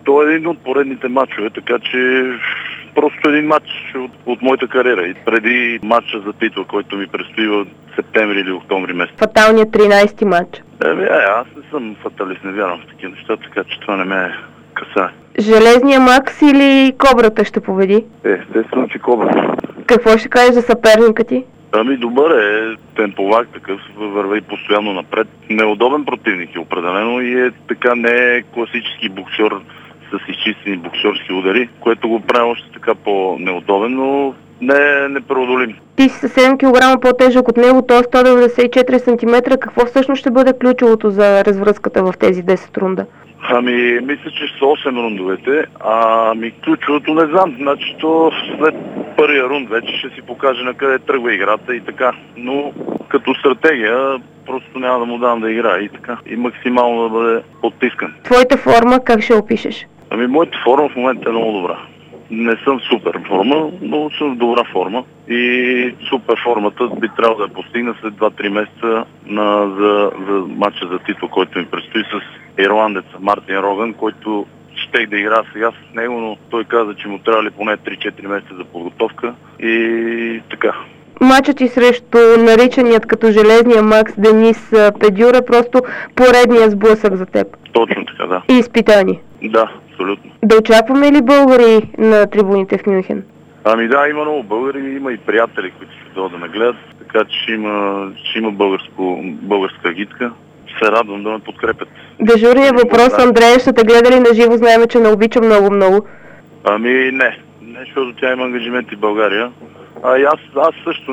той е един от поредните матчове, така че просто един матч от моята кариера. И преди матча за титла, който ми предстои в септември или октомври месец. Фаталният 13-ти матч. Аз не съм фаталист, не вярвам в такива неща, така че това не ме касае. Железния Макс или Кобрата ще победи? Естествено, че Кобрата. Какво ще кажеш за съперника ти? Добър е, темповак такъв, върви постоянно напред. Неудобен противник е определено и е така не е класически боксер с изчистени боксерски удари, което го прави още така по-неудобен, но не е непреодолим. Ти си 7 кг по-тежък от него, т.е. 194 см. Какво всъщност ще бъде ключовото за развръзката в тези 10 рунда? Мисля, че са 8 рундовете, ключовото не знам. Значи то след първия рунд вече ще си покаже на къде тръгва играта и така. Но като стратегия просто няма да му дам да играе и така. И максимално да бъде потискан. Твоята форма как ще опишеш? Моята форма в момента е много добра. Не съм в супер форма, но съм в добра форма. И супер формата би трябвало да я постигна след 2-3 месеца за матча за титла, който ми предстои с ирландеца Мартин Роган, който щех да игра сега с него, но той каза, че му трябвали поне 3-4 месеца за подготовка и така. Матчът ти срещу наричаният като Железния Макс Денис Педюр е просто поредния сблъсък за теб. Точно така, да. И изпитание. Да, абсолютно. Да очакваме ли българи на трибуните в Мюнхен? Да, има много българи, има и приятели, които ще дойдат да ме гледат, така че ще има българска агитка. Се радвам да ме подкрепят. Дежурният въпрос, Андрея, ще те гледа ли на живо? Знаем, че не обича много-много. Не, защото тя има ангажименти в България. Аз също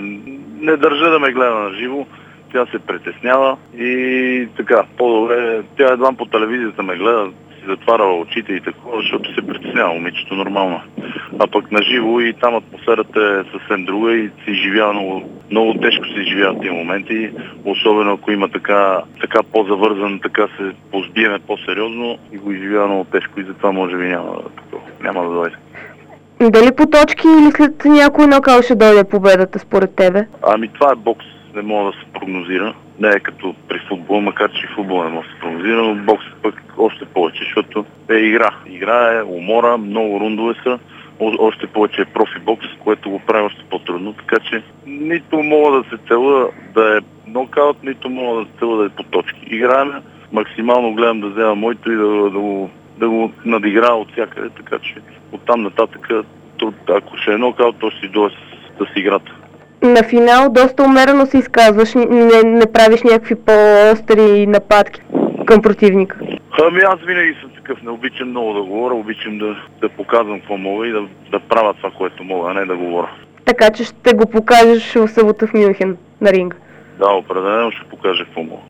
не държа да ме гледа на живо. Тя се притеснява и така, по-добре. Тя едва по телевизията ме гледа, си затваряла очите и такова, защото се притеснява момичето нормално. А пък на живо и там атмосферата е съвсем друга и се изживява много тежко се изживяват тези моменти, особено ако има така по-завързан, така се позбиеме по-сериозно и го изживява много тежко и затова може би няма да дойде. Дали по точки или след някой нокаут ще дойде победата според тебе? Това е бокс, не мога да се прогнозира. Не е като при футбол, макар че и футбол не може да се прогнозира, но бокс пък още повече, защото е игра. Игра е умора, много рундове са, още повече е профи бокс, което го прави още по-трудно, така че нито мога да се цела да е нокаут, нито мога да се цела да е по точки. Играем, максимално гледам да взема моето и да го надиграя от всякъде, така че оттам нататък, ако ще е нокаут, то ще си дойде с играта. На финал доста умерено се изказваш, не правиш някакви по-остри нападки към противника. Аз винаги съм такъв, не обичам много да говоря, обичам да показвам какво мога и да правя това, което мога, а не да говоря. Така че ще го покажеш в събота в Мюнхен на ринга? Да, определено ще покажа какво мога.